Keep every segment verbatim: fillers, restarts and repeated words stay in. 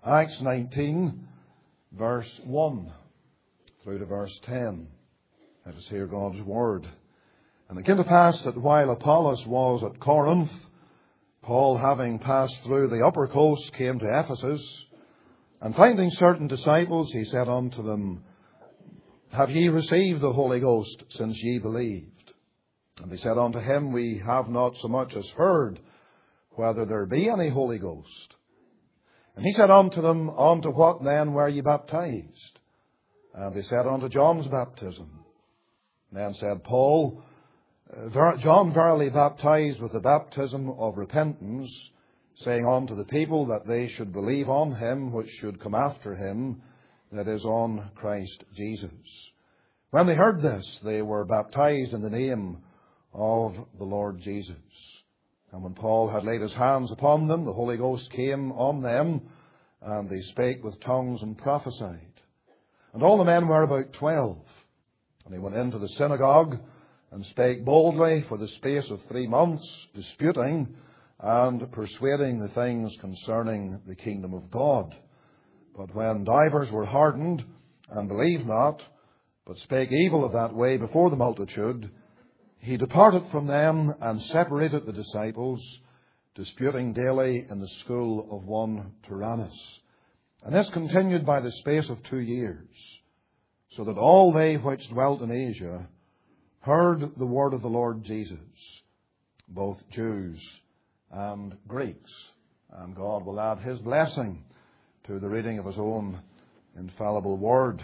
Acts nineteen, verse one through to verse ten. Let us hear God's word. And it came to pass that while Apollos was at Corinth, Paul, having passed through the upper coast, came to Ephesus, and finding certain disciples, he said unto them, Have ye received the Holy Ghost since ye believed? And they said unto him, We have not so much as heard whether there be any Holy Ghost. And he said unto them, Unto what then were ye baptized? And they said, Unto John's baptism. Then said Paul, John verily baptized with the baptism of repentance, saying unto the people that they should believe on him which should come after him, that is, on Christ Jesus. When they heard this, they were baptized in the name of the Lord Jesus. And when Paul had laid his hands upon them, the Holy Ghost came on them, and they spake with tongues and prophesied. And all the men were about twelve. And they went into the synagogue, and spake boldly for the space of three months, disputing and persuading the things concerning the kingdom of God. But when divers were hardened, and believed not, but spake evil of that way before the multitude, he departed from them, and separated the disciples, disputing daily in the school of one Tyrannus. And this continued by the space of two years, so that all they which dwelt in Asia heard the word of the Lord Jesus, both Jews and Greeks. And God will add his blessing to the reading of his own infallible word.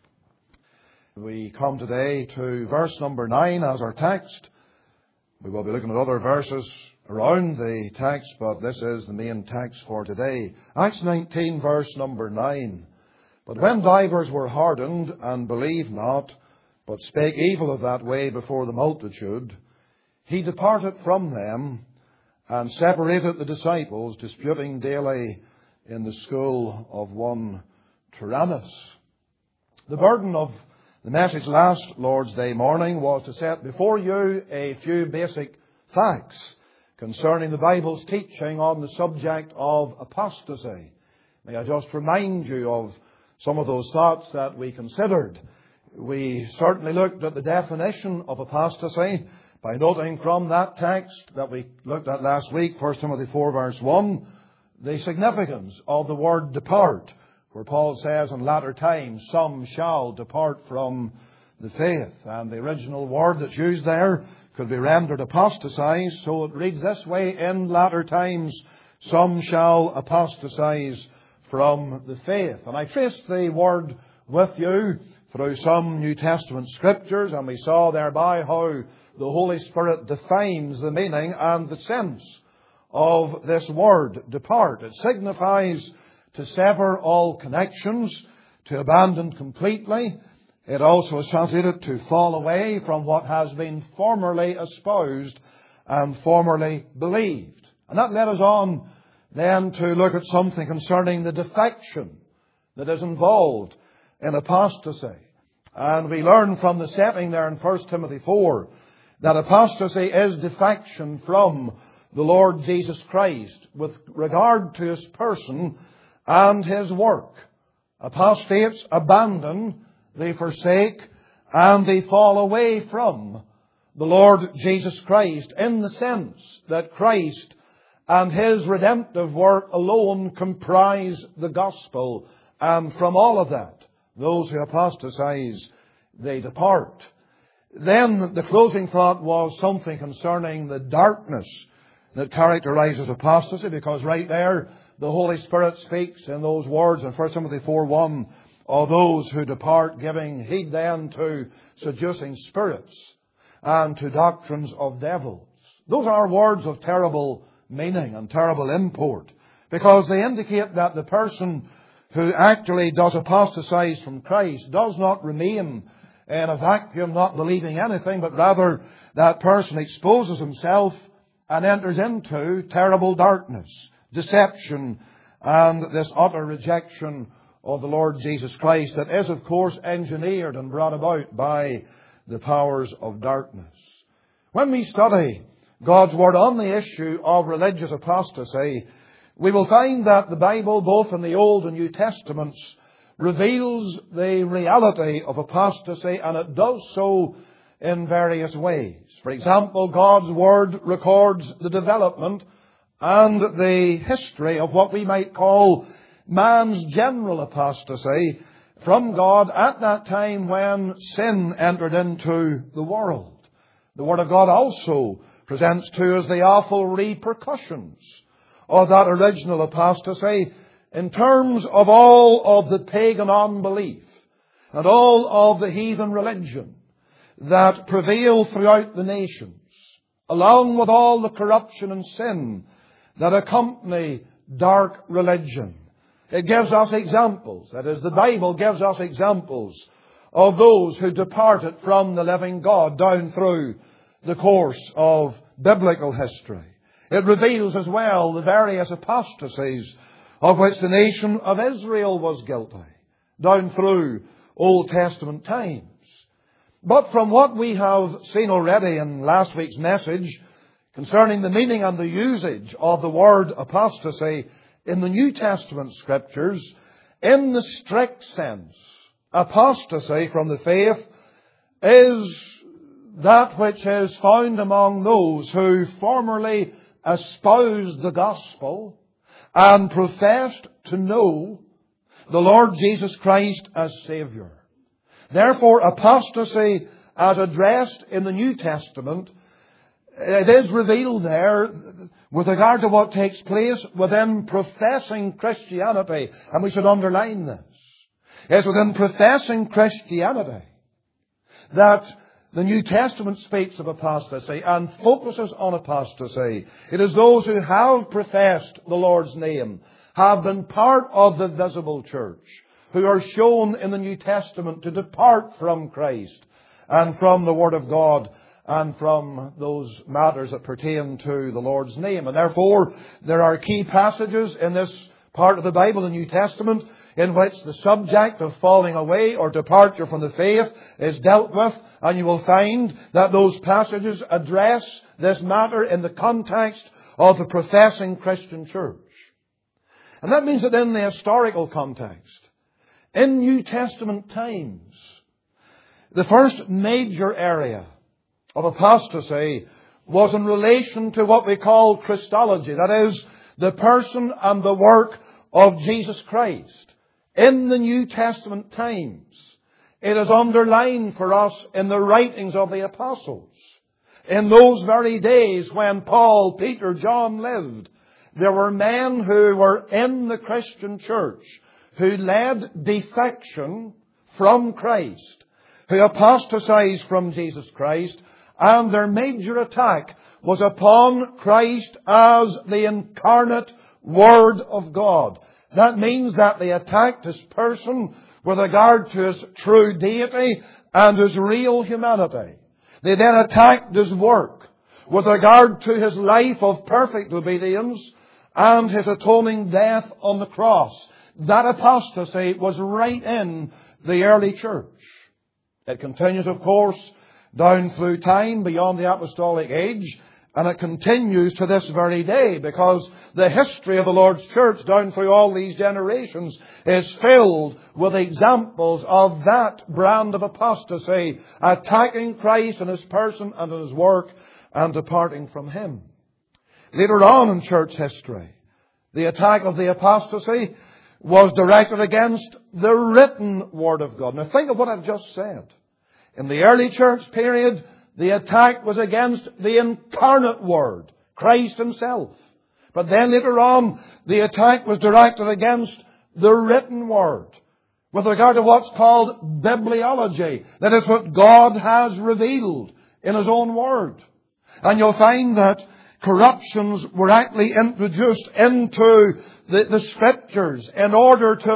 We come today to verse number nine as our text. We will be looking at other verses around the text, but this is the main text for today. Acts nineteen, verse number nine. But when divers were hardened and believed not, but spake evil of that way before the multitude, he departed from them, and separated the disciples, disputing daily in the school of one Tyrannus. The burden of the message last Lord's Day morning was to set before you a few basic facts concerning the Bible's teaching on the subject of apostasy. May I just remind you of some of those thoughts that we considered. We certainly looked at the definition of apostasy by noting from that text that we looked at last week, First Timothy four, verse one, the significance of the word depart, where Paul says in latter times, some shall depart from the faith. And the original word that's used there could be rendered apostatize. So it reads this way, in latter times, some shall apostatize from the faith. And I traced the word with you through some New Testament scriptures, and we saw thereby how the Holy Spirit defines the meaning and the sense of this word, depart. It signifies to sever all connections, to abandon completely. It also is translated to fall away from what has been formerly espoused and formerly believed. And that led us on then to look at something concerning the defection that is involved in apostasy. And we learn from the setting there in First Timothy four that apostasy is defection from the Lord Jesus Christ with regard to his person and his work. Apostates abandon, they forsake, and they fall away from the Lord Jesus Christ in the sense that Christ and his redemptive work alone comprise the gospel. And from all of that, those who apostatize, they depart. Then the closing thought was something concerning the darkness that characterizes apostasy, because right there the Holy Spirit speaks in those words in First Timothy four one of those who depart, giving heed then to seducing spirits and to doctrines of devils. Those are words of terrible meaning and terrible import, because they indicate that the person who actually does apostatize from Christ does not remain in a vacuum, not believing anything, but rather that person exposes himself and enters into terrible darkness, deception, and this utter rejection of the Lord Jesus Christ that is, of course, engineered and brought about by the powers of darkness. When we study God's Word on the issue of religious apostasy, we will find that the Bible, both in the Old and New Testaments, reveals the reality of apostasy, and it does so in various ways. For example, God's Word records the development and the history of what we might call man's general apostasy from God at that time when sin entered into the world. The Word of God also presents to us the awful repercussions of that original apostasy in terms of all of the pagan unbelief and all of the heathen religion that prevail throughout the nations, along with all the corruption and sin that accompany dark religion. It gives us examples, that is, the Bible gives us examples of those who departed from the living God down through the course of biblical history. It reveals as well the various apostasies of which the nation of Israel was guilty down through Old Testament times. But from what we have seen already in last week's message concerning the meaning and the usage of the word apostasy in the New Testament Scriptures, in the strict sense, apostasy from the faith is that which is found among those who formerly espoused the gospel and professed to know the Lord Jesus Christ as Saviour. Therefore, apostasy, as addressed in the New Testament, it is revealed there with regard to what takes place within professing Christianity. And we should underline this. It's within professing Christianity that the New Testament speaks of apostasy and focuses on apostasy. It is those who have professed the Lord's name, have been part of the visible church, who are shown in the New Testament to depart from Christ and from the Word of God and from those matters that pertain to the Lord's name. And therefore, there are key passages in this part of the Bible, the New Testament, in which the subject of falling away or departure from the faith is dealt with. And you will find that those passages address this matter in the context of the professing Christian church. And that means that in the historical context, in New Testament times, the first major area of apostasy was in relation to what we call Christology. That is, the person and the work of Jesus Christ. In the New Testament times, it is underlined for us in the writings of the apostles. In those very days when Paul, Peter, John lived, there were men who were in the Christian church who led defection from Christ, who apostatized from Jesus Christ, and their major attack was upon Christ as the incarnate Word of God. That means that they attacked His person with regard to His true deity and His real humanity. They then attacked His work with regard to His life of perfect obedience and His atoning death on the cross. That apostasy was right in the early church. It continues, of course, down through time beyond the apostolic age, and it continues to this very day, because the history of the Lord's church down through all these generations is filled with examples of that brand of apostasy, attacking Christ and His person and His work and departing from Him. Later on in church history, the attack of the apostasy was directed against the written Word of God. Now think of what I've just said. In the early church period, the attack was against the incarnate Word, Christ Himself. But then later on, the attack was directed against the written Word, with regard to what's called bibliology. That is what God has revealed in His own Word. And you'll find that corruptions were actually introduced into the, the Scriptures in order to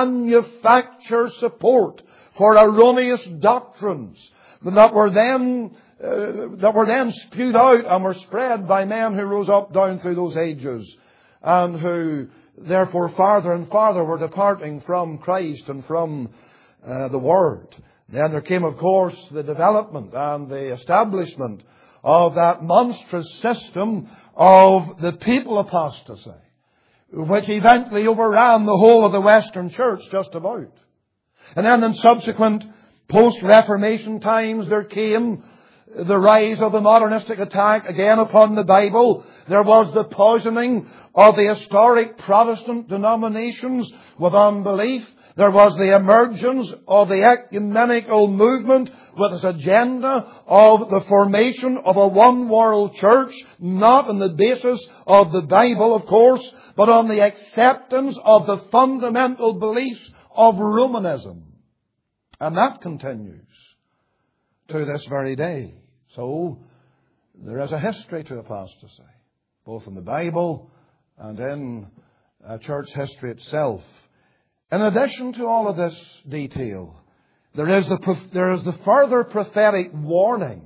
manufacture support for erroneous doctrines that were then uh, that were then spewed out and were spread by men who rose up down through those ages, and who therefore farther and farther were departing from Christ and from uh, the Word. Then there came, of course, the development and the establishment of that monstrous system of the people apostasy, which eventually overran the whole of the Western Church just about. And then in subsequent post-Reformation times there came the rise of the modernistic attack again upon the Bible. There was the poisoning of the historic Protestant denominations with unbelief. There was the emergence of the ecumenical movement with its agenda of the formation of a one-world church, not on the basis of the Bible, of course, but on the acceptance of the fundamental beliefs of Romanism. And that continues to this very day. So, there is a history to apostasy, both in the Bible and in uh, church history itself. In addition to all of this detail, there is the, there is the further prophetic warning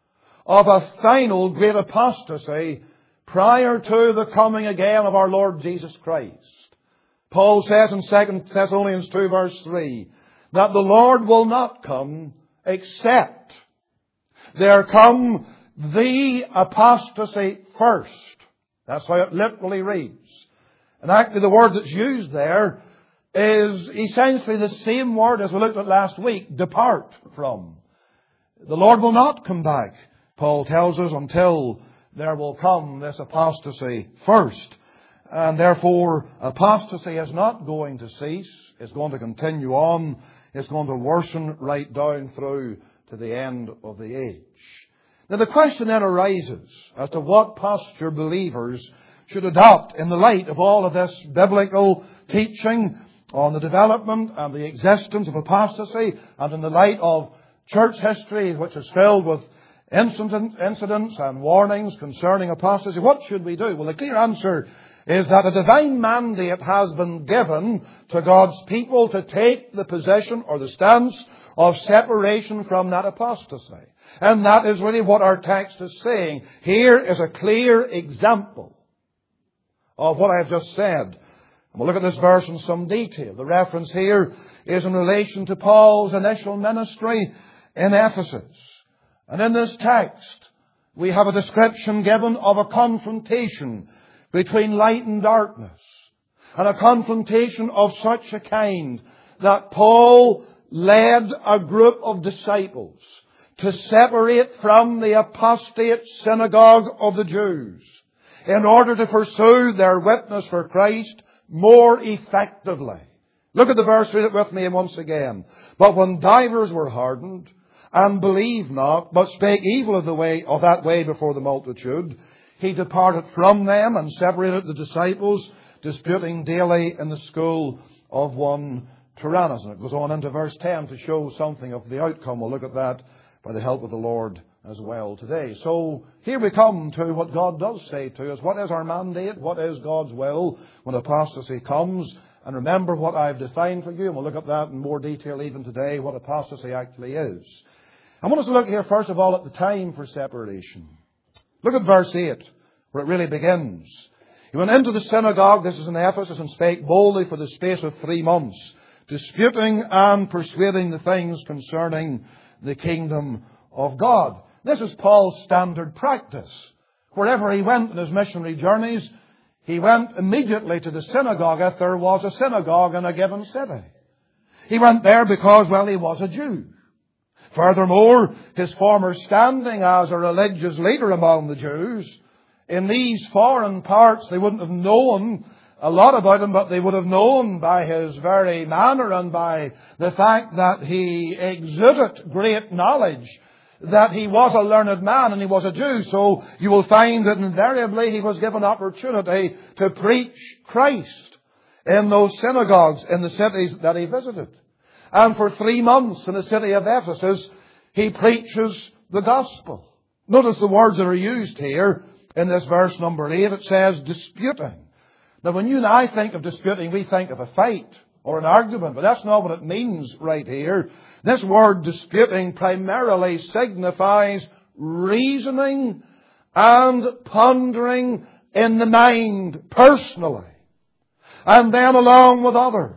of a final great apostasy prior to the coming again of our Lord Jesus Christ. Paul says in Second Thessalonians two verse three that the Lord will not come except there come the apostasy first. That's how it literally reads. And actually the word that's used there is essentially the same word as we looked at last week, depart from. The Lord will not come back, Paul tells us, until there will come this apostasy first. And therefore, apostasy is not going to cease. It's going to continue on. It's going to worsen right down through to the end of the age. Now the question then arises as to what posture believers should adopt in the light of all of this biblical teaching on the development and the existence of apostasy, and in the light of church history, which is filled with incident, incidents and warnings concerning apostasy. What should we do? Well, the clear answer is that a divine mandate has been given to God's people to take the position or the stance of separation from that apostasy. And that is really what our text is saying. Here is a clear example of what I have just said. We'll look at this verse in some detail. The reference here is in relation to Paul's initial ministry in Ephesus. And in this text, we have a description given of a confrontation between light and darkness. And a confrontation of such a kind that Paul led a group of disciples to separate from the apostate synagogue of the Jews in order to pursue their witness for Christ more effectively. Look at the verse, read it with me once again. But when divers were hardened, and believed not, but spake evil of the way of that way before the multitude, he departed from them and separated the disciples, disputing daily in the school of one Tyrannus. And it goes on into verse ten to show something of the outcome. We'll look at that by the help of the Lord as well today. So here we come to what God does say to us. What is our mandate? What is God's will when apostasy comes? And remember what I've defined for you, and we'll look at that in more detail even today, what apostasy actually is. I want us to look here first of all at the time for separation. Look at verse eight, where it really begins. He went into the synagogue, this is in Ephesus, and spake boldly for the space of three months, disputing and persuading the things concerning the kingdom of God. This is Paul's standard practice. Wherever he went on his missionary journeys, he went immediately to the synagogue if there was a synagogue in a given city. He went there because, well, he was a Jew. Furthermore, his former standing as a religious leader among the Jews, in these foreign parts they wouldn't have known a lot about him, but they would have known by his very manner and by the fact that he exuded great knowledge, that he was a learned man and he was a Jew. So you will find that invariably he was given opportunity to preach Christ in those synagogues in the cities that he visited. And for three months in the city of Ephesus, he preaches the gospel. Notice the words that are used here in this verse number eight. It says disputing. Now when you and I think of disputing, we think of a fight or an argument, but that's not what it means right here. This word disputing primarily signifies reasoning and pondering in the mind personally, and then along with others.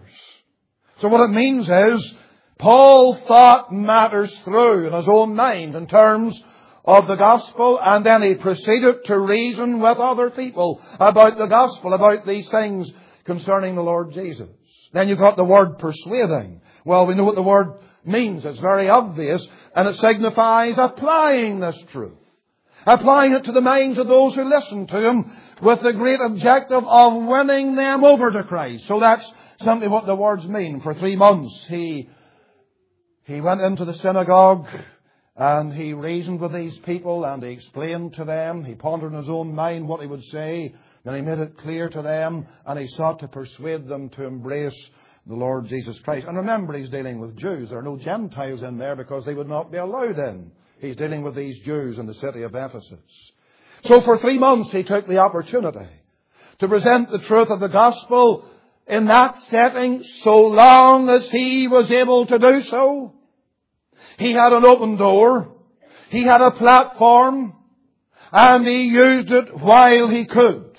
So what it means is, Paul thought matters through in his own mind in terms of the gospel, and then he proceeded to reason with other people about the gospel, about these things concerning the Lord Jesus. Then you've got the word persuading. Well, we know what the word means. It's very obvious, and it signifies applying this truth. Applying it to the minds of those who listen to him with the great objective of winning them over to Christ. So that's simply what the words mean. For three months he, he went into the synagogue and he reasoned with these people and he explained to them. He pondered in his own mind what he would say. Then he made it clear to them and he sought to persuade them to embrace the Lord Jesus Christ. And remember, he's dealing with Jews. There are no Gentiles in there because they would not be allowed in. He's dealing with these Jews in the city of Ephesus. So for three months he took the opportunity to present the truth of the gospel in that setting, so long as he was able to do so. He had an open door. He had a platform. And he used it while he could.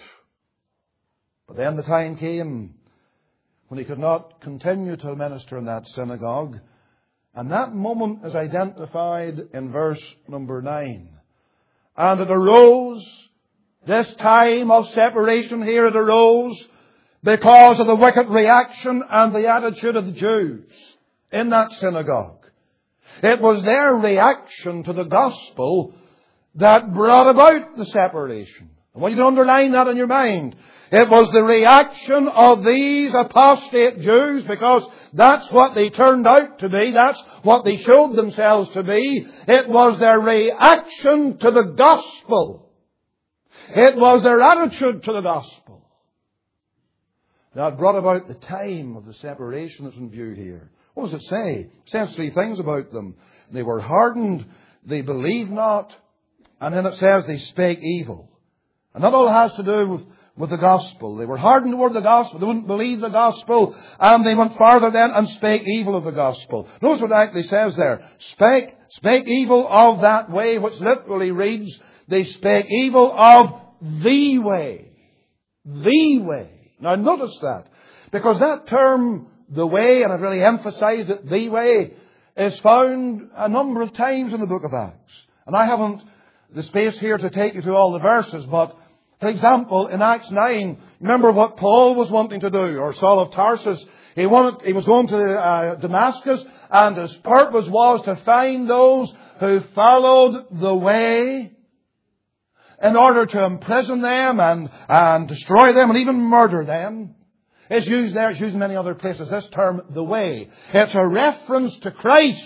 But then the time came when he could not continue to minister in that synagogue. And that moment is identified in verse number nine. And it arose, this time of separation here, it arose because of the wicked reaction and the attitude of the Jews in that synagogue. It was their reaction to the gospel that brought about the separation. I want you to underline that in your mind. It was the reaction of these apostate Jews, because that's what they turned out to be. That's what they showed themselves to be. It was their reaction to the gospel. It was their attitude to the gospel that brought about the time of the separation that's in view here. What does it say? It says three things about them. They were hardened, they believed not, and then it says they spake evil. And that all has to do with, with the gospel. They were hardened toward the gospel. They wouldn't believe the gospel. And they went farther then and spake evil of the gospel. Notice what it actually says there. Spake, spake evil of that way, which literally reads, they spake evil of the way. The way. Now notice that. Because that term, the way, and I've really emphasized it, the way, is found a number of times in the book of Acts. And I haven't the space here to take you to all the verses, but for example, in Acts nine, remember what Paul was wanting to do, or Saul of Tarsus. He wanted, he was going to uh, Damascus, and his purpose was to find those who followed the way in order to imprison them and, and destroy them and even murder them. It's used there, it's used in many other places, this term, the way. It's a reference to Christ.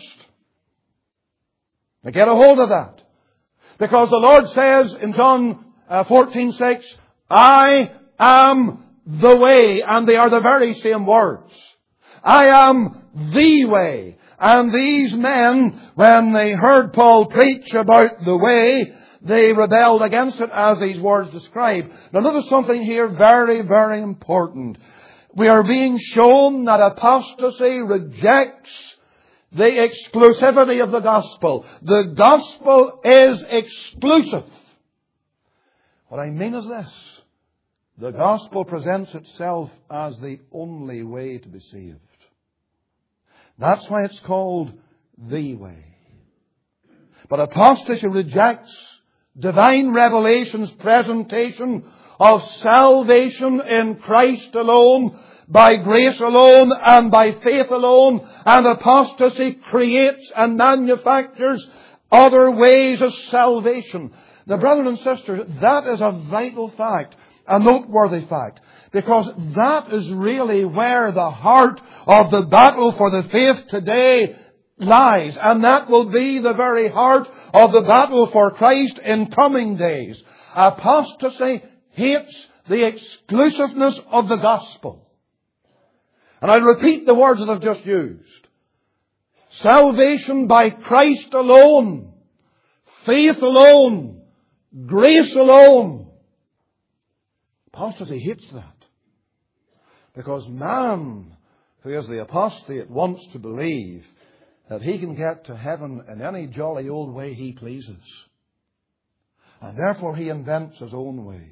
Now get a hold of that. Because the Lord says in John fourteen six, I am the way. And they are the very same words. I am the way. And these men, when they heard Paul preach about the way, they rebelled against it, as these words describe. Now notice something here very, very important. We are being shown that apostasy rejects the exclusivity of the gospel. The gospel is exclusive. What I mean is this. The gospel presents itself as the only way to be saved. That's why it's called the way. But apostasy rejects divine revelation's presentation of salvation in Christ alone, by grace alone and by faith alone. And apostasy creates and manufactures other ways of salvation. Now, brothers and sisters, that is a vital fact, a noteworthy fact, because that is really where the heart of the battle for the faith today lies. And that will be the very heart of the battle for Christ in coming days. Apostasy hates the exclusiveness of the gospel. And I repeat the words that I've just used. Salvation by Christ alone, faith alone, grace alone. Apostasy hates that. Because man who is the apostate wants to believe that he can get to heaven in any jolly old way he pleases. And therefore he invents his own ways.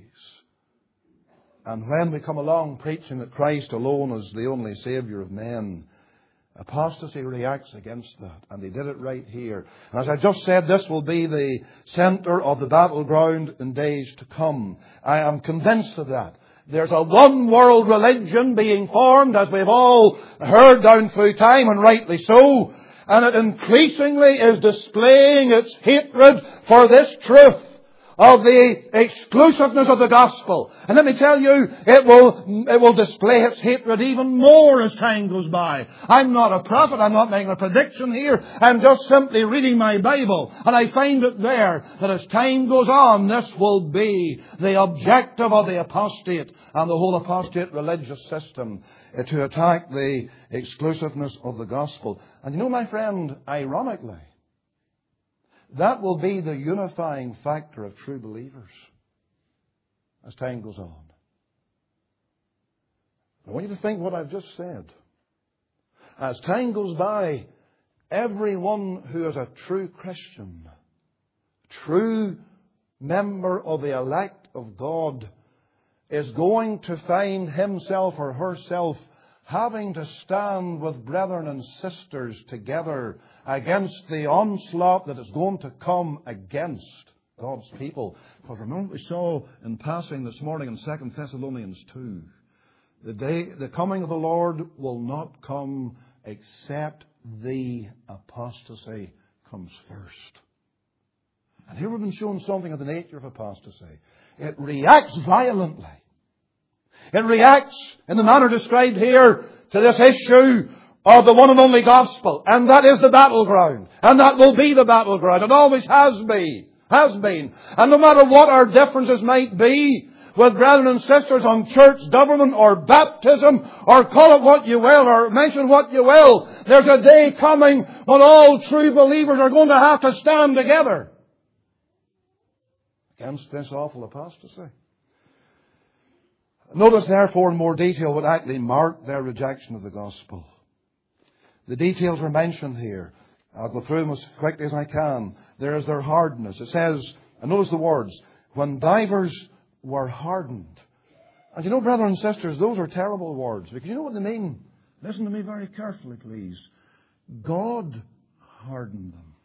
And when we come along preaching that Christ alone is the only Saviour of men, Apostasy reacts against that, and they did it right here. And as I just said, this will be the centre of the battleground in days to come. I am convinced of that. There's a one world religion being formed, as we've all heard down through time, and rightly so. And it increasingly is displaying its hatred for this truth of the exclusiveness of the gospel. And let me tell you, it will, it will display its hatred even more as time goes by. I'm not a prophet, I'm not making a prediction here, I'm just simply reading my Bible. And I find it there that as time goes on, this will be the objective of the apostate and the whole apostate religious system, uh, to attack the exclusiveness of the gospel. And you know, my friend, ironically, that will be the unifying factor of true believers as time goes on. I want you to think what I've just said. As time goes by, everyone who is a true Christian, true member of the elect of God, is going to find himself or herself having to stand with brethren and sisters together against the onslaught that is going to come against God's people. Because remember what we saw in passing this morning in Second Thessalonians two. The day, the coming of the Lord will not come except the apostasy comes first. And here we've been shown something of the nature of apostasy. It reacts violently. It reacts in the manner described here to this issue of the one and only gospel. And that is the battleground. And that will be the battleground. It always has been. Has been. And no matter what our differences might be with brethren and sisters on church government or baptism, or call it what you will, or mention what you will, there's a day coming when all true believers are going to have to stand together against this awful apostasy. Notice, therefore, in more detail what actually marked their rejection of the gospel. The details are mentioned here. I'll go through them as quickly as I can. There is their hardness. It says, and notice the words, when divers were hardened. And you know, brothers and sisters, those are terrible words, because you know what they mean? Listen to me very carefully, please. God hardened them.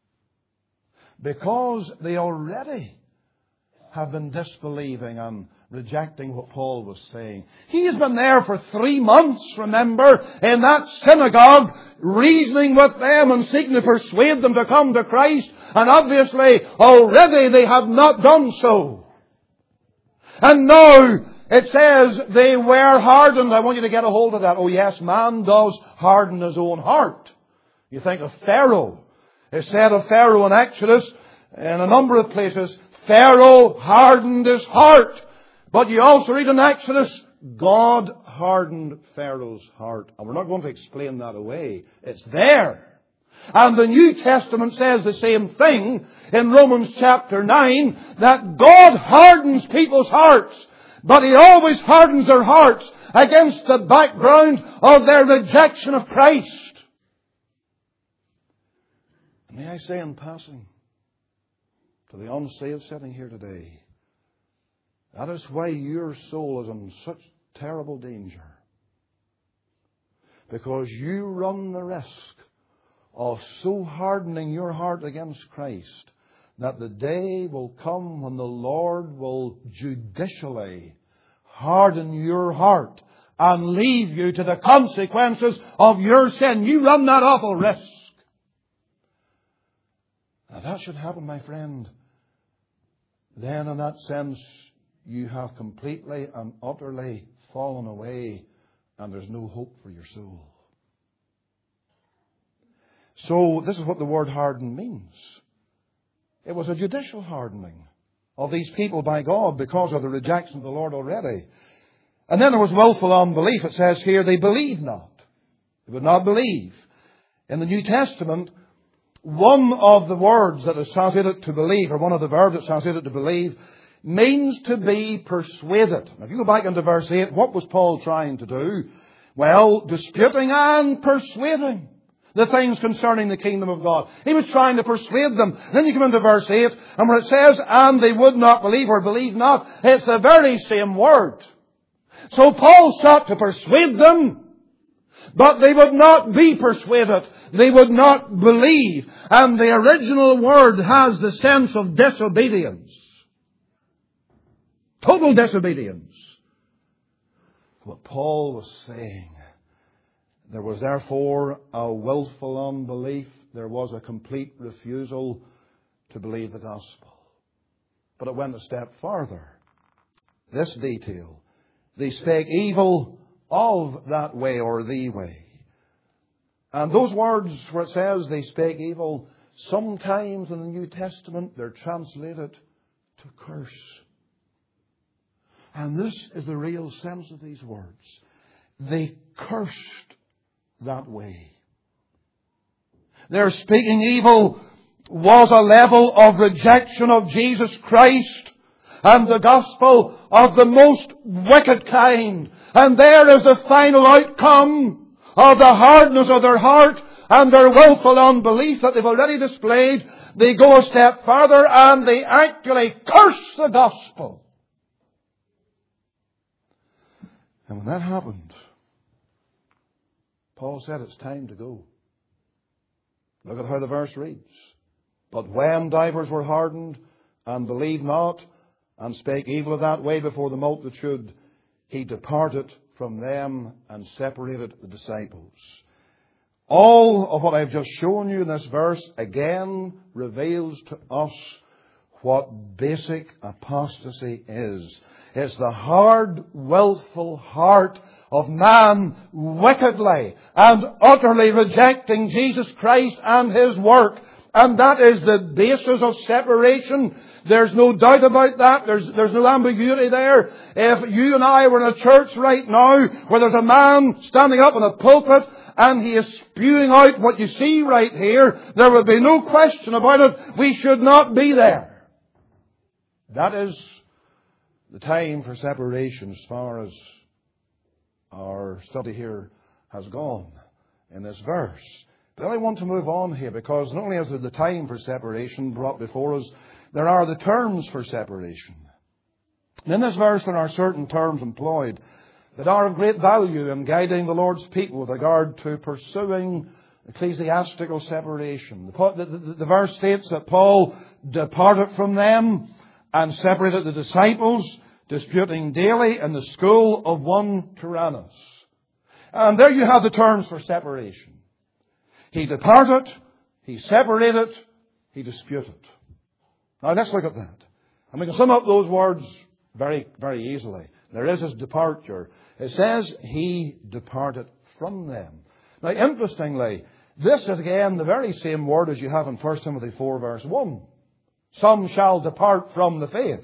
Because they already have been disbelieving and rejecting what Paul was saying. He has been there for three months, remember, in that synagogue, reasoning with them and seeking to persuade them to come to Christ. And obviously, already they have not done so. And now, it says they were hardened. I want you to get a hold of that. Oh yes, man does harden his own heart. You think of Pharaoh. It's said of Pharaoh in Exodus, in a number of places, Pharaoh hardened his heart. But you also read in Exodus, God hardened Pharaoh's heart. And we're not going to explain that away. It's there. And the New Testament says the same thing in Romans chapter nine, that God hardens people's hearts. But He always hardens their hearts against the background of their rejection of Christ. May I say in passing to the unsaved sitting here today, that is why your soul is in such terrible danger. Because you run the risk of so hardening your heart against Christ that the day will come when the Lord will judicially harden your heart and leave you to the consequences of your sin. You run that awful risk. Now that should happen, my friend. Then in that sense, you have completely and utterly fallen away and there's no hope for your soul. So this is what the word harden means. It was a judicial hardening of these people by God because of the rejection of the Lord already. And then there was willful unbelief. It says here, they believed not. They would not believe. In the New Testament, one of the words that is translated to believe, or one of the verbs that's translated to believe, means to be persuaded. Now, if you go back into verse eight, what was Paul trying to do? Well, disputing and persuading the things concerning the kingdom of God. He was trying to persuade them. Then you come into verse eight, and where it says, and they would not believe or believe not, it's the very same word. So Paul sought to persuade them, but they would not be persuaded. They would not believe. And the original word has the sense of disobedience. Total disobedience. What Paul was saying, there was therefore a willful unbelief. There was a complete refusal to believe the gospel. But it went a step further. This detail. They spake evil of that way or the way. And those words where it says they spake evil, sometimes in the New Testament they're translated to curse. And this is the real sense of these words. They cursed that way. Their speaking evil was a level of rejection of Jesus Christ and the gospel of the most wicked kind. And there is the final outcome of the hardness of their heart and their willful unbelief that they've already displayed. They go a step further and they actually curse the gospel. And when that happened, Paul said it's time to go. Look at how the verse reads. But when divers were hardened and believed not, and spake evil of that way before the multitude, he departed from them and separated the disciples. All of what I've just shown you in this verse again reveals to us what basic apostasy is. It's the hard, willful heart of man wickedly and utterly rejecting Jesus Christ and His work. And that is the basis of separation. There's no doubt about that. There's, there's no ambiguity there. If you and I were in a church right now where there's a man standing up in a pulpit and he is spewing out what you see right here, there would be no question about it. We should not be there. That is the time for separation as far as our study here has gone in this verse. But I want to move on here because not only is there the time for separation brought before us, there are the terms for separation. And in this verse there are certain terms employed that are of great value in guiding the Lord's people with regard to pursuing ecclesiastical separation. The, the, the, the verse states that Paul departed from them and separated the disciples, disputing daily in the school of one Tyrannus. And there you have the terms for separation. He departed, he separated, he disputed. Now let's look at that. And we can sum up those words very, very easily. There is his departure. It says he departed from them. Now interestingly, this is again the very same word as you have in First Timothy four verse one. Some shall depart from the faith.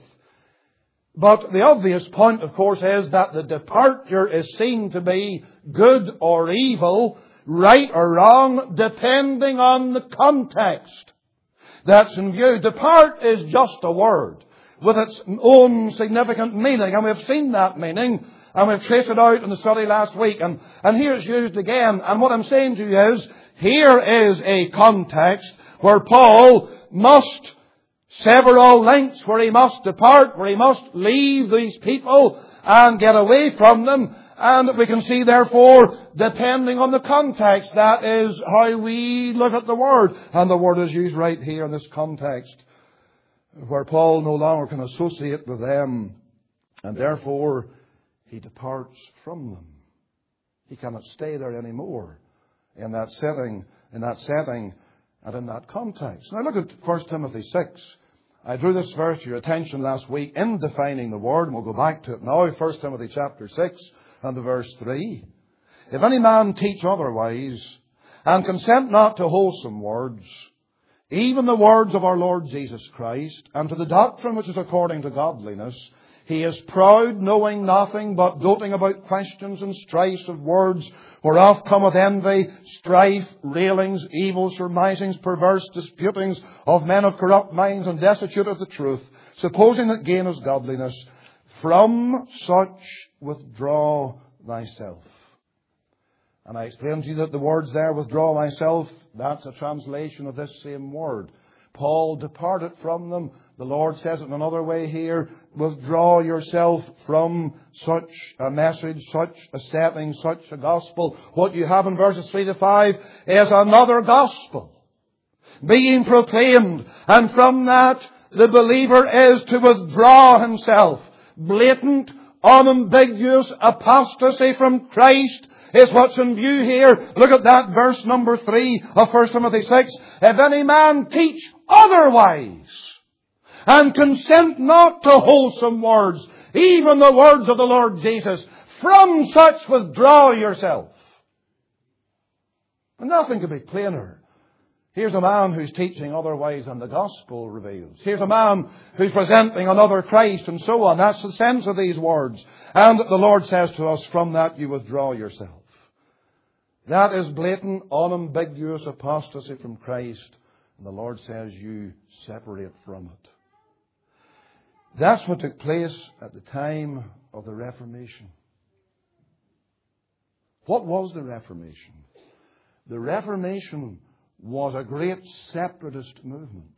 But the obvious point, of course, is that the departure is seen to be good or evil, right or wrong, depending on the context that's in view. Depart is just a word with its own significant meaning. And we've seen that meaning, and we've traced it out in the study last week. And, and here it's used again. And what I'm saying to you is, here is a context where Paul must sever all links, where he must depart, where he must leave these people and get away from them. And we can see, therefore, depending on the context, that is how we look at the word. And the word is used right here in this context, where Paul no longer can associate with them, and therefore he departs from them. He cannot stay there anymore in that setting, in that setting, and in that context. Now look at First Timothy six. I drew this verse to your attention last week in defining the word, and we'll go back to it now. First Timothy chapter six and the verse three. If any man teach otherwise, and consent not to wholesome words, even the words of our Lord Jesus Christ, and to the doctrine which is according to godliness, he is proud, knowing nothing, but doting about questions and strifes of words, whereof cometh envy, strife, railings, evil surmisings, perverse disputings of men of corrupt minds and destitute of the truth, supposing that gain is godliness. From such withdraw thyself. And I explained to you that the words there, withdraw thyself, that's a translation of this same word. Paul departed from them. The Lord says it in another way here. Withdraw yourself from such a message, such a setting, such a gospel. What you have in verses three to five is another gospel being proclaimed. And from that, the believer is to withdraw himself. Blatant, unambiguous apostasy from Christ is what's in view here. Look at that verse number three of First Timothy six. If any man teach otherwise, and consent not to wholesome words, even the words of the Lord Jesus, from such withdraw yourself. And nothing could be plainer. Here's a man who's teaching otherwise than the gospel reveals. Here's a man who's presenting another Christ and so on. That's the sense of these words. And the Lord says to us, from that you withdraw yourself. That is blatant, unambiguous apostasy from Christ. And the Lord says you separate from it. That's what took place at the time of the Reformation. What was the Reformation? The Reformation was a great separatist movement.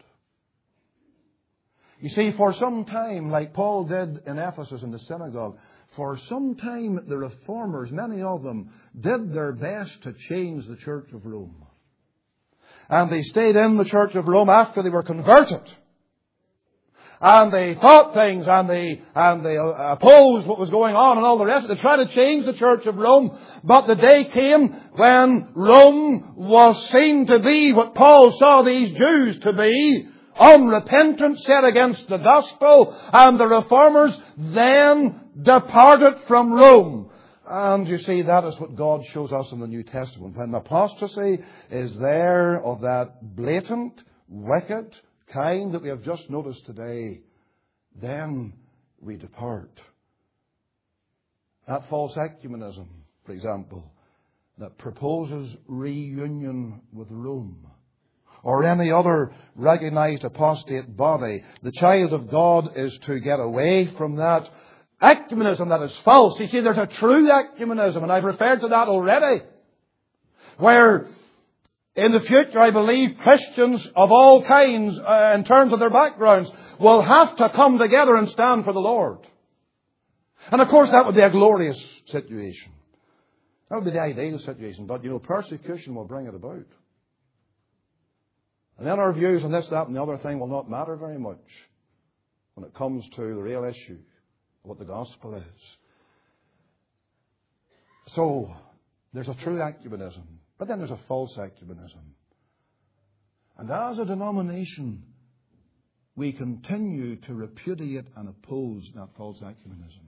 You see, for some time, like Paul did in Ephesus in the synagogue, for some time the reformers, many of them, did their best to change the Church of Rome. And they stayed in the Church of Rome after they were converted. And they thought things, and they, and they opposed what was going on and all the rest. They tried to change the Church of Rome. But the day came when Rome was seen to be what Paul saw these Jews to be, unrepentant, set against the gospel, and the reformers then departed from Rome. And you see, that is what God shows us in the New Testament. When apostasy is there of that blatant, wicked kind that we have just noticed today, then we depart. That false ecumenism, for example, that proposes reunion with Rome, or any other recognized apostate body, the child of God is to get away from that ecumenism that is false. You see, there's a true ecumenism, and I've referred to that already, where in the future, I believe Christians of all kinds, uh, in terms of their backgrounds, will have to come together and stand for the Lord. And of course, that would be a glorious situation. That would be the ideal situation. But, you know, persecution will bring it about. And then our views on this, that, and the other thing will not matter very much when it comes to the real issue of what the gospel is. So, there's a true ecumenism. But then there's a false ecumenism. And as a denomination, we continue to repudiate and oppose that false ecumenism.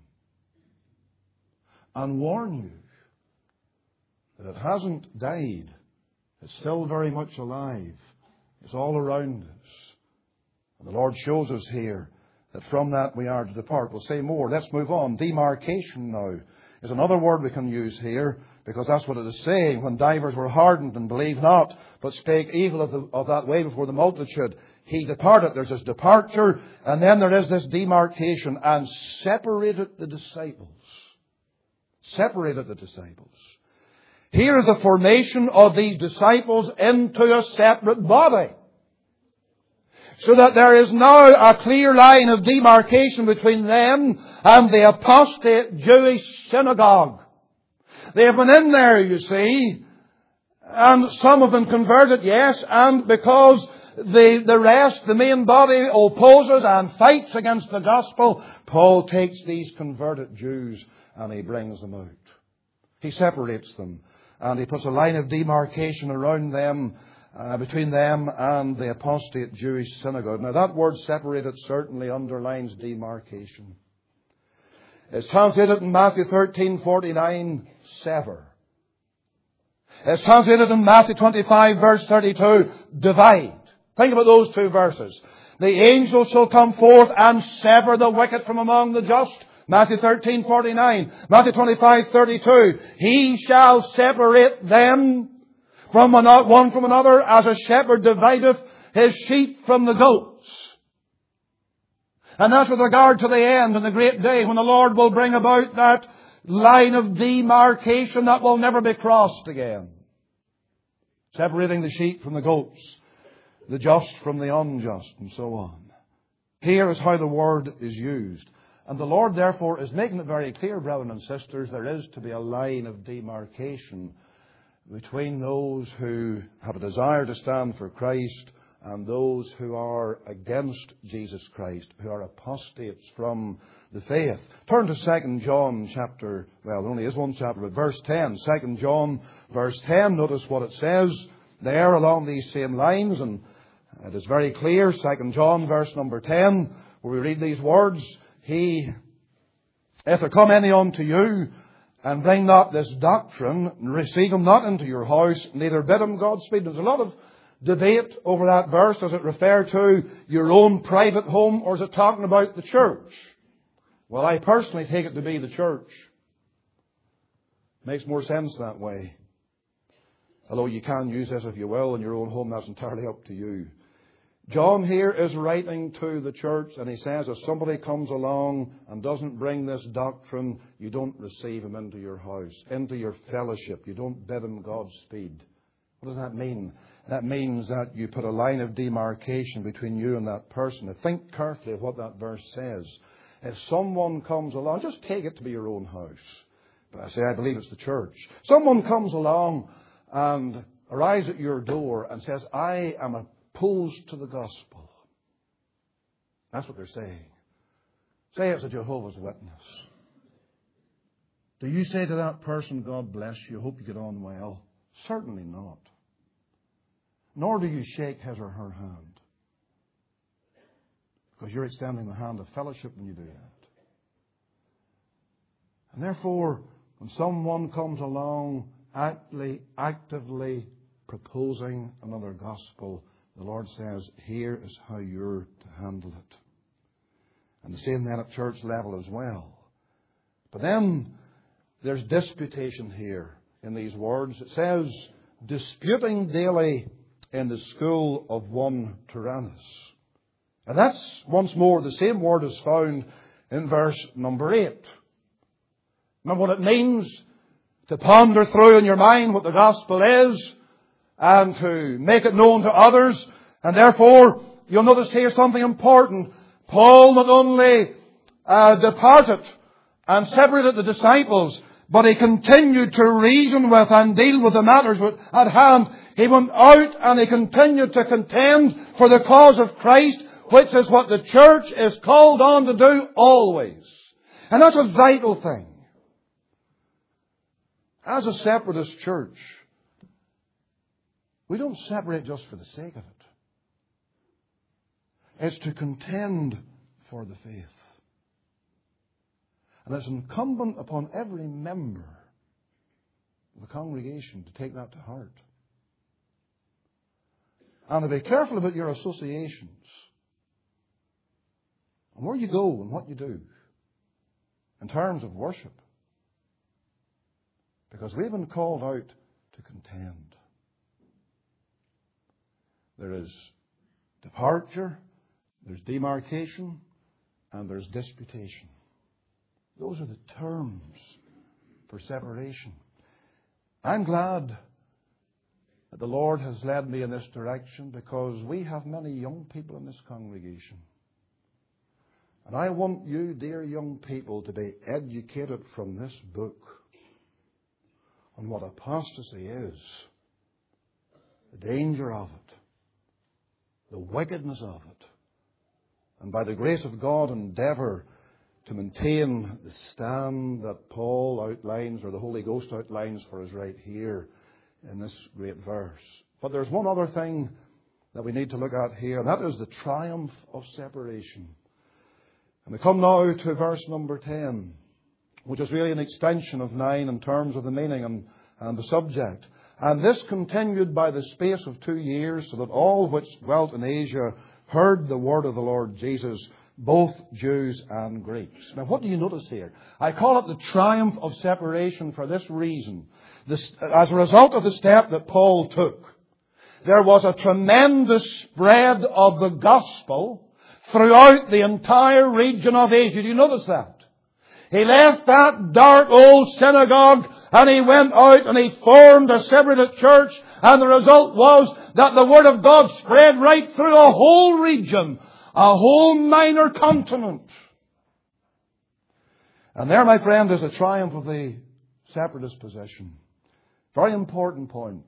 And warn you that it hasn't died. It's still very much alive. It's all around us. And the Lord shows us here that from that we are to depart. We'll say more. Let's move on. Demarcation now is another word we can use here, because that's what it is saying. When divers were hardened and believed not, but spake evil of, the, of that way before the multitude, he departed. There's this departure, and then there is this demarcation, and separated the disciples. Separated the disciples. Here is the formation of these disciples into a separate body. So that there is now a clear line of demarcation between them and the apostate Jewish synagogue. They have been in there, you see, and some have been converted, yes, and because the, the rest, the main body, opposes and fights against the gospel, Paul takes these converted Jews and he brings them out. He separates them, and he puts a line of demarcation around them, Uh, between them and the apostate Jewish synagogue. Now that word separated certainly underlines demarcation. It's translated in Matthew thirteen forty-nine, sever. It's translated in Matthew twenty-five verse thirty-two, divide. Think about those two verses. The angel shall come forth and sever the wicked from among the just. Matthew thirteen forty-nine. Matthew twenty-five thirty-two. He shall separate them from one from another, as a shepherd divideth his sheep from the goats. And that's with regard to the end and the great day when the Lord will bring about that line of demarcation that will never be crossed again. Separating the sheep from the goats. the just from the unjust, and so on. Here is how the word is used. And the Lord, therefore, is making it very clear, brethren and sisters, there is to be a line of demarcation between those who have a desire to stand for Christ and those who are against Jesus Christ, who are apostates from the faith. Turn to Second John chapter, well, there only is one chapter, but verse ten. Second John verse ten, notice what it says there along these same lines, and it is very clear. Second John verse number ten, where we read these words, He, if there come any unto you, and bring not this doctrine, receive him not into your house, neither bid him Godspeed. There's a lot of debate over that verse. Does it refer to your own private home, or is it talking about the church? Well, I personally take it to be the church. Makes more sense that way. Although you can use this if you will in your own home, that's entirely up to you. John here is writing to the church, and he says if somebody comes along and doesn't bring this doctrine, you don't receive him into your house, into your fellowship. You don't bid him Godspeed. What does that mean? That means that you put a line of demarcation between you and that person. Now think carefully of what that verse says. If someone comes along, just take it to be your own house. But I say I believe it's the church. Someone comes along and arrives at your door and says, I am opposed to the gospel. That's what they're saying. Say it's a Jehovah's Witness. Do you say to that person, God bless you, hope you get on well? Certainly not. Nor do you shake his or her hand. Because you're extending the hand of fellowship when you do that. And therefore, when someone comes along actively, actively proposing another gospel, the Lord says, here is how you're to handle it. And the same then at church level as well. But then there's disputation here in these words. It says, disputing daily in the school of one Tyrannus. And that's, once more, the same word is found in verse number eight. Remember what it means to ponder through in your mind what the gospel is and to make it known to others. And therefore, you'll notice here something important. Paul not only uh, departed and separated the disciples, but he continued to reason with and deal with the matters at hand. He went out and he continued to contend for the cause of Christ, which is what the church is called on to do always. And that's a vital thing. As a separatist church, we don't separate just for the sake of it. It's to contend for the faith. And it's incumbent upon every member of the congregation to take that to heart. And to be careful about your associations. And where you go and what you do. In terms of worship. Because we've been called out to contend. There is departure, there's demarcation, and there's disputation. Those are the terms for separation. I'm glad that the Lord has led me in this direction because we have many young people in this congregation. And I want you, dear young people, to be educated from this book on what apostasy is, the danger of it, the wickedness of it, and by the grace of God endeavour to maintain the stand that Paul outlines, or the Holy Ghost outlines for us right here in this great verse. But there's one other thing that we need to look at here, and that is the triumph of separation. And we come now to verse number ten, which is really an extension of nine in terms of the meaning and, and the subject. And this continued by the space of two years, so that all which dwelt in Asia heard the word of the Lord Jesus, both Jews and Greeks. Now, what do you notice here? I call it the triumph of separation for this reason. This, as a result of the step that Paul took, there was a tremendous spread of the gospel throughout the entire region of Asia. Do you notice that? He left that dark old synagogue And he went out and he formed a separate church. And the result was that the Word of God spread right through a whole region, a whole minor continent. And there, my friend, is a triumph of the separatist position. Very important point.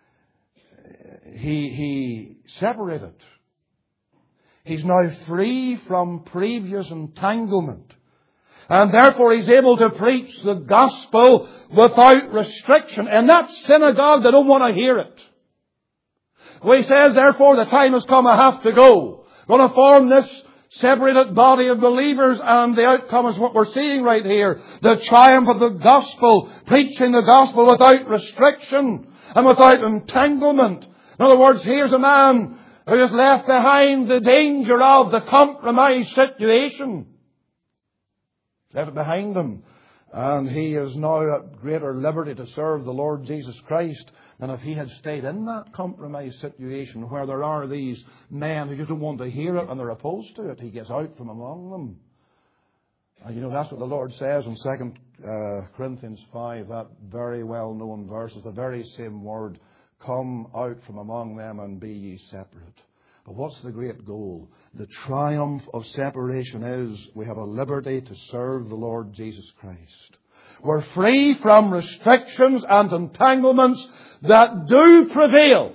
He, he separated. He's now free from previous entanglement. And therefore he's able to preach the gospel without restriction. In that synagogue, they don't want to hear it. Well, he says, therefore, the time has come, I have to go. I'm going to form this separated body of believers, and the outcome is what we're seeing right here. The triumph of the gospel, preaching the gospel without restriction and without entanglement. In other words, here's a man who has left behind the danger of the compromised situation. Left it behind him. And he is now at greater liberty to serve the Lord Jesus Christ than if he had stayed in that compromised situation where there are these men who just don't want to hear it and they're opposed to it. He gets out from among them. And you know, that's what the Lord says in Second Corinthians five, that very well-known verse, is the very same word. Come out from among them and be ye separate. But what's the great goal? The triumph of separation is we have a liberty to serve the Lord Jesus Christ. We're free from restrictions and entanglements that do prevail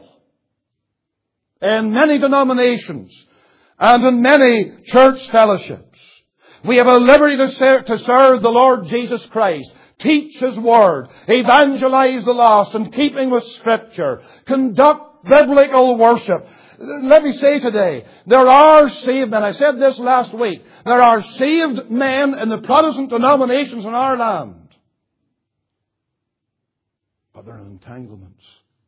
in many denominations and in many church fellowships. We have a liberty to serve, to serve the Lord Jesus Christ. Teach His Word. Evangelize the lost in keeping with Scripture. Conduct biblical worship. Let me say today, there are saved men. I said this last week. There are saved men in the Protestant denominations in our land. But they're in entanglements.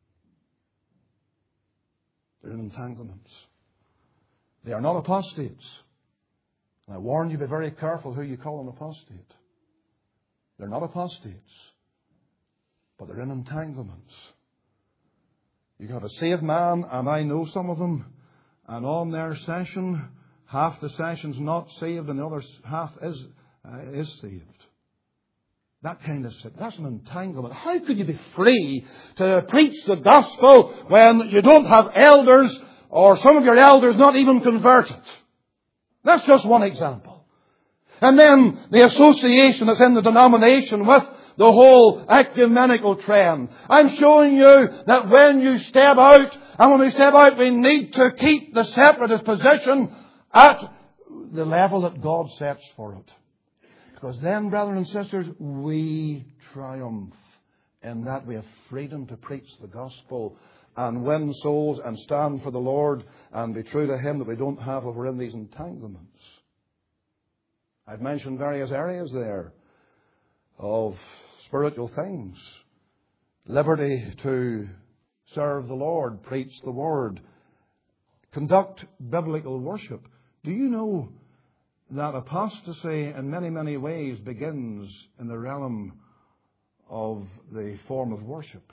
They're in entanglements. They are not apostates. And I warn you, be very careful who you call an apostate. They're not apostates. But they're in entanglements. You can have a saved man, and I know some of them, and on their session, half the session's not saved and the other half is, uh, is saved. That kind of sick. That's an entanglement. How could you be free to preach the gospel when you don't have elders, or some of your elders not even converted? That's just one example. And then the association that's in the denomination with the whole ecumenical trend. I'm showing you that when you step out, and when we step out, we need to keep the separatist position at the level that God sets for it. Because then, brethren and sisters, we triumph in that we have freedom to preach the gospel and win souls and stand for the Lord and be true to Him that we don't have if we're in these entanglements. I've mentioned various areas there of spiritual things. Liberty to serve the Lord, preach the Word, conduct biblical worship. Do you know that apostasy in many, many ways begins in the realm of the form of worship?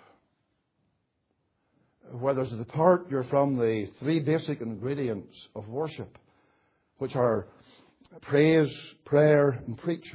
Where there's a departure from the three basic ingredients of worship, which are praise, prayer, and preaching.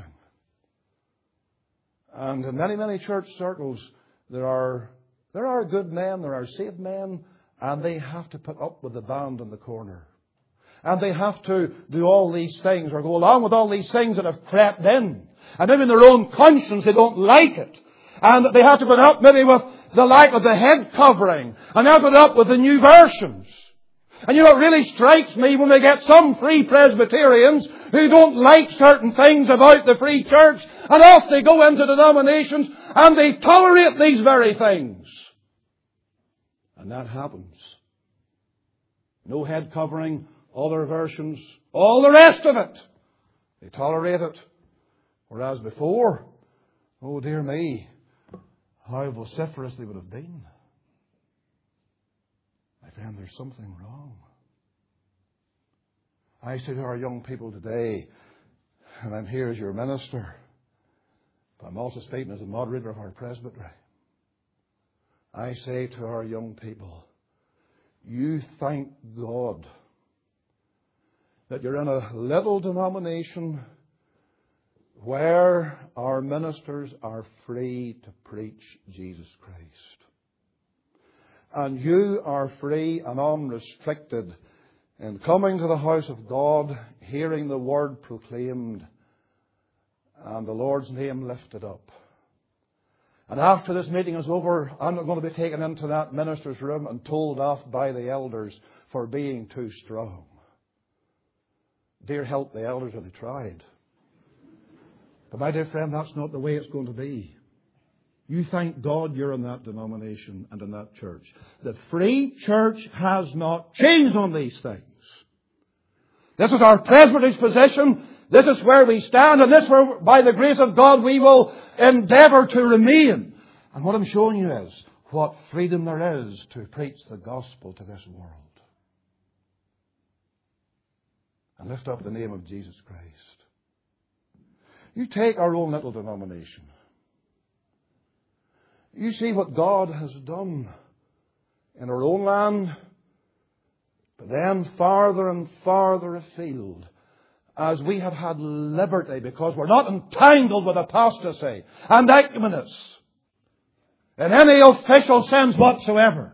And in many, many church circles, there are there are good men, there are saved men, and they have to put up with the band in the corner. And they have to do all these things, or go along with all these things that have crept in. And maybe in their own conscience they don't like it. And they have to put up maybe with the lack of the head covering. And they have to put up with the new versions. And you know, it really strikes me when we get some Free Presbyterians who don't like certain things about the Free Church, and off they go into denominations and they tolerate these very things. And that happens. No head covering, other versions, all the rest of it. They tolerate it. Whereas before, oh dear me, how vociferous they would have been. My friend, there's something wrong. I say to our young people today, and I'm here as your minister, but I'm also speaking as a moderator of our presbytery. I say to our young people, you thank God that you're in a little denomination where our ministers are free to preach Jesus Christ. And you are free and unrestricted in coming to the house of God, hearing the word proclaimed, and the Lord's name lifted up. And after this meeting is over, I'm not going to be taken into that minister's room and told off by the elders for being too strong. Dear help, the elders really tried. But my dear friend, that's not the way it's going to be. You thank God you're in that denomination and in that church. The free church has not changed on these things. This is our presbytery's position. This is where we stand, and this is where, by the grace of God, we will endeavour to remain. And what I'm showing you is what freedom there is to preach the gospel to this world. And lift up the name of Jesus Christ. You take our own little denomination. You see what God has done in our own land, but then farther and farther afield, as we have had liberty, because we're not entangled with apostasy and ecumenists in any official sense whatsoever.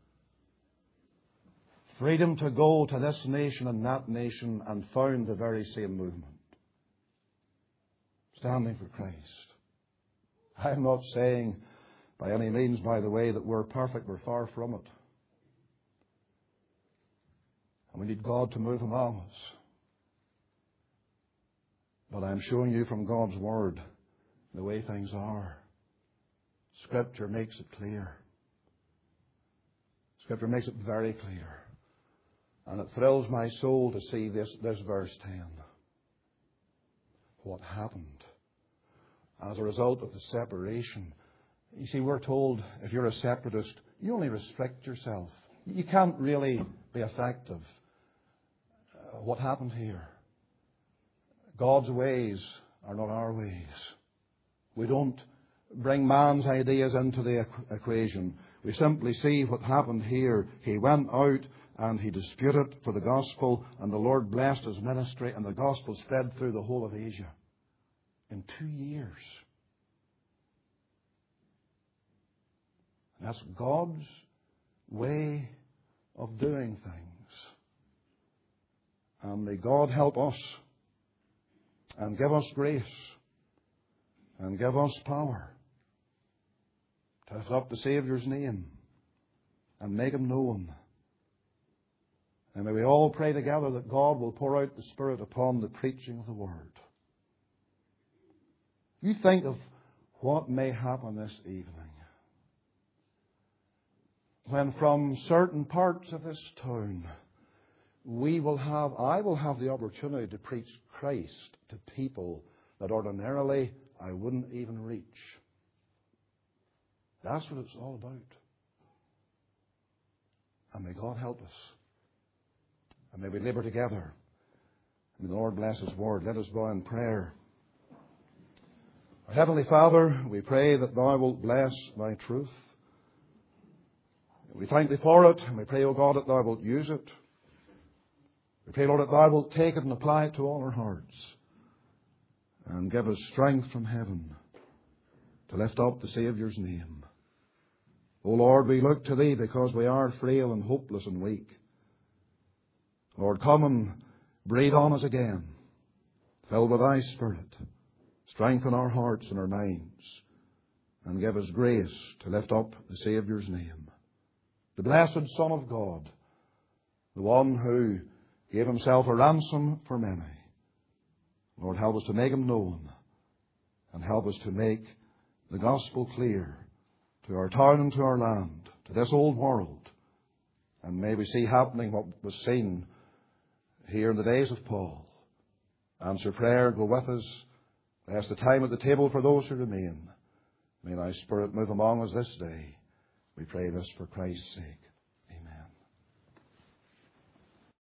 Freedom to go to this nation and that nation and found the very same movement. Standing for Christ. I'm not saying by any means, by the way, that we're perfect. We're far from it. And we need God to move among us. But I'm showing you from God's Word the way things are. Scripture makes it clear. Scripture makes it very clear. And it thrills my soul to see this, this verse ten. What happened as a result of the separation. You see, we're told if you're a separatist, you only restrict yourself. You can't really be effective. Uh, what happened here? God's ways are not our ways. We don't bring man's ideas into the equation. We simply see what happened here. He went out and he disputed for the gospel, and the Lord blessed his ministry, and the gospel spread through the whole of Asia in two years. That's God's way of doing things. And may God help us and give us grace and give us power to lift up the Saviour's name and make Him known. And may we all pray together that God will pour out the Spirit upon the preaching of the Word. You think of what may happen this evening when from certain parts of this town we will have, I will have the opportunity to preach Christ to people that ordinarily I wouldn't even reach. That's what it's all about. And may God help us. And may we labour together. May the Lord bless His Word. Let us bow in prayer. Our Heavenly Father, we pray that Thou wilt bless Thy truth. We thank Thee for it, and we pray, O God, that Thou wilt use it. We pray, Lord, that Thou wilt take it and apply it to all our hearts, and give us strength from heaven to lift up the Saviour's name. O Lord, we look to Thee because we are frail and hopeless and weak. Lord, come and breathe on us again. Fill with Thy Spirit. Strengthen our hearts and our minds. And give us grace to lift up the Saviour's name. The blessed Son of God. The one who gave Himself a ransom for many. Lord, help us to make Him known. And help us to make the gospel clear to our town and to our land, to this old world. And may we see happening what was seen here in the days of Paul. Answer prayer, go with us. Bless the time at the table for those who remain. May Thy Spirit move among us this day. We pray this for Christ's sake.